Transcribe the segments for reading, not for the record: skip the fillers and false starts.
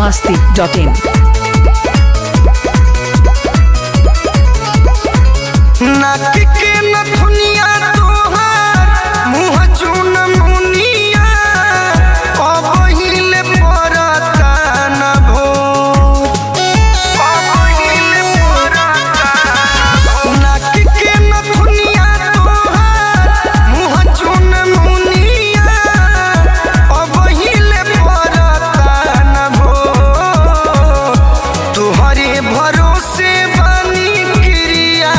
biharmasti.in नाक के नथुनिया तोहार मुँह चून मुनिया अबहिले परता न भो नाक के नथुनिया तोहार मुँह चून मुनिया अबहिले परता न भो तुहरे भरोसे बनी क्रिया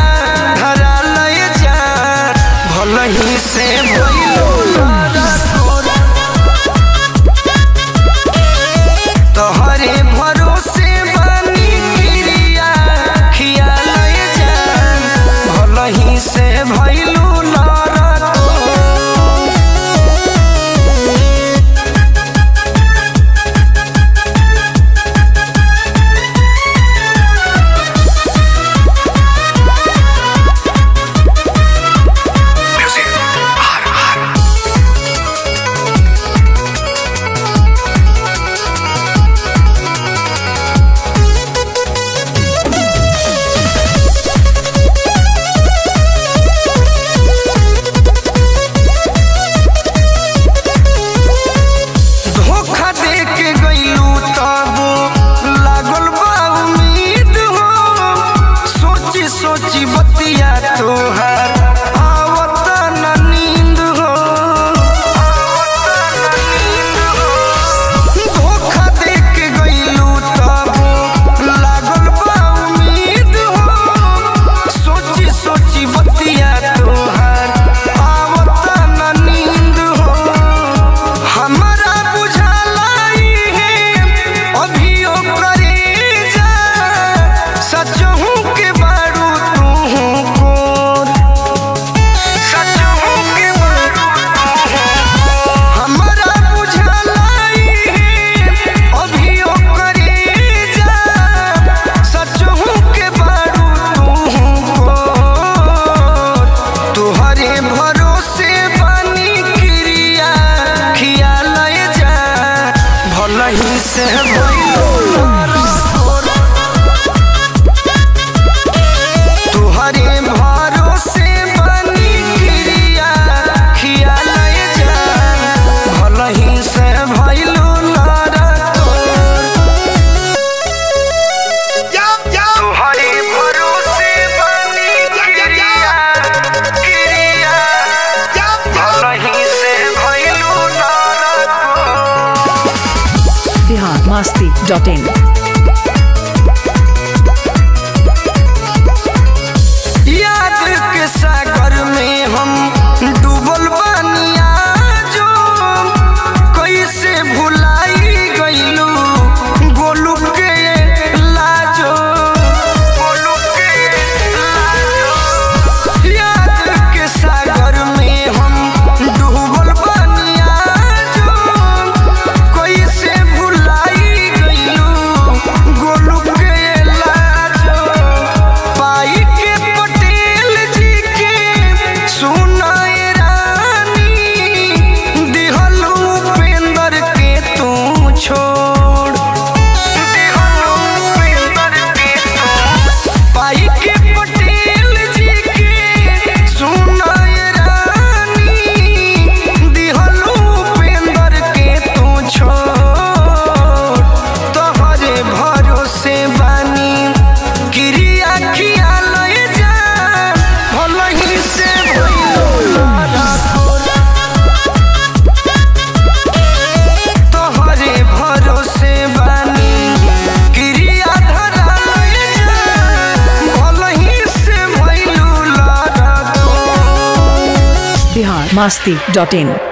भलही से तोहरे भरोसे बनी क्रिया खियाल जान भलही से भइलू सोची बतिया तोहार आवत न नींद हो धोखा दे के गइलू तब लागल बा उम्मीद हो सोची सोची बतिया तोहार आवत न नींद हो हमरा बुझाला है अभियो करे जा सचहू के से तुहरे भरोसे बनी क्रिया खियाल जा भलही से भइलू तुहरे भरोसे बनी क्रिया भलही से भइलू biharmasti.in याद के सागर में हम डूबल बानिया जो कैसे भुलाई गइलू गोलू के लाजो याद के सागर में हम डूबल बानिया जो कैसे भुलाई गइलू गोलू के लाजो पाई के पटेल जी के सुनाए रानी दिहलू उपेंद्र के तू छोड़ पाई के पटेल जी के सुनाए रानी दिहलू उपेंद्र के तू छोड़ तोहरे भरोसे बानी क्रिया खियाल जान भलही से तोहरे भरोसे बानी क्रिया धराल जान भलही से भइलू biharmasti.in